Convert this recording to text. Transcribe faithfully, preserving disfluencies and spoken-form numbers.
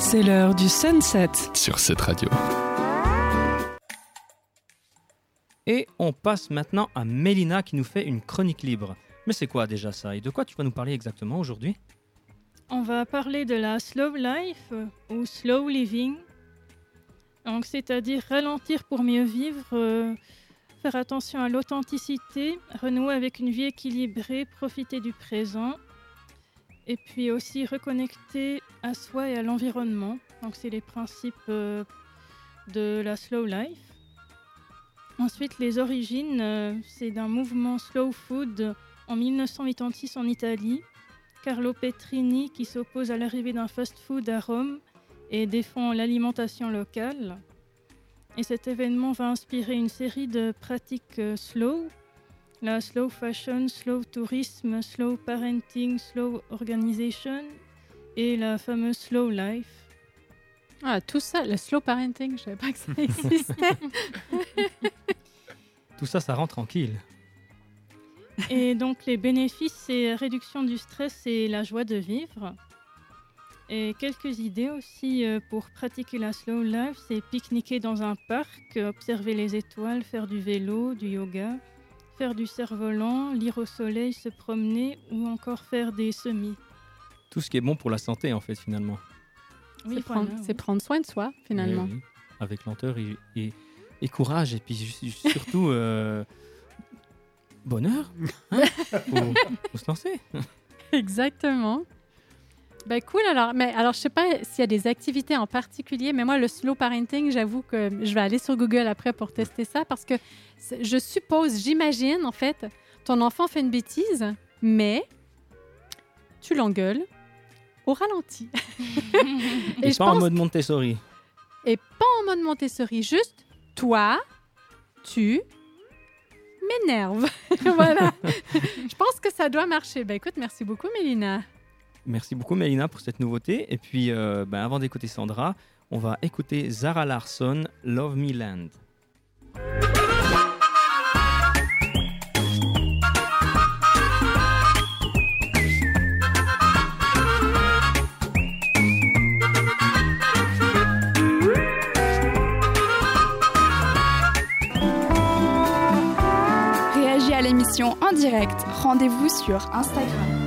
C'est l'heure du sunset sur cette radio. Et on passe maintenant à Mélina qui nous fait une chronique libre. Mais c'est quoi déjà ça? Et de quoi tu vas nous parler exactement aujourd'hui? On va parler de la slow life ou slow living. Donc, c'est-à-dire ralentir pour mieux vivre, euh, faire attention à l'authenticité, renouer avec une vie équilibrée, profiter du présent. Et puis aussi reconnecter à soi et à l'environnement. Donc, c'est les principes euh, de la slow life. Ensuite, les origines, euh, c'est d'un mouvement slow food en dix-neuf cent quatre-vingt-six en Italie. Carlo Petrini qui s'oppose à l'arrivée d'un fast-food à Rome et défend l'alimentation locale. Et cet événement va inspirer une série de pratiques euh, slow. La slow fashion, slow tourisme, slow parenting, slow organization et la fameuse slow life. Ah, tout ça, le slow parenting, je ne savais pas que ça existait. Tout ça, ça rend tranquille. Et donc, les bénéfices, c'est réduction du stress et la joie de vivre. Et quelques idées aussi euh, pour pratiquer la slow life, c'est pique-niquer dans un parc, observer les étoiles, faire du vélo, du yoga, faire du cerf-volant, lire au soleil, se promener ou encore faire des semis. Tout ce qui est bon pour la santé, en fait, finalement. Oui, c'est, voilà, prendre, oui. c'est prendre soin de soi, finalement. Oui, oui. Avec lenteur et, et, et courage. Et puis surtout, euh, bonheur. Hein, faut, faut se lancer. Exactement. Ben cool, alors, mais alors je sais pas s'il y a des activités en particulier, mais moi, le slow parenting, j'avoue que je vais aller sur Google après pour tester ça parce que je suppose, j'imagine, en fait, ton enfant fait une bêtise, mais tu l'engueules au ralenti. Et, et je pas pense en mode Montessori. Et pas en mode Montessori, juste toi, tu m'énerves. Voilà. Je pense que ça doit marcher. Ben écoute, merci beaucoup, Mélina. Merci beaucoup Mélina pour cette nouveauté. Et puis, euh, ben, avant d'écouter Sandra, on va écouter Zara Larsson, Love Me Land. Réagis à l'émission en direct. Rendez-vous sur Instagram.